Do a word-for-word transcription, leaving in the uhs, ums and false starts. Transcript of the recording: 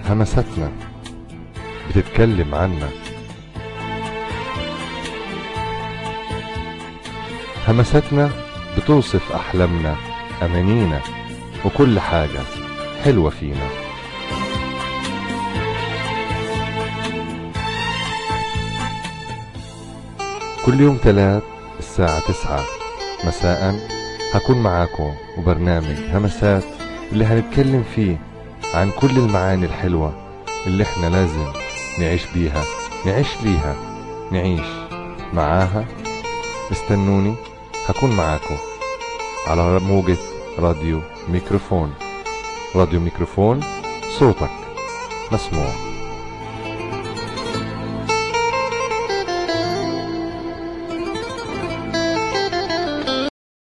همستنا بتتكلم عنا، همستنا بتوصف أحلامنا أمانينا وكل حاجة حلوة فينا. كل يوم تلات الساعة تسعة مساء هكون معاكم وبرنامج همسات اللي هنتكلم فيه عن كل المعاني الحلوة اللي احنا لازم نعيش بيها، نعيش ليها، نعيش معاها. استنوني، هكون معاكم على موجة راديو ميكروفون. راديو ميكروفون، صوتك مسموع.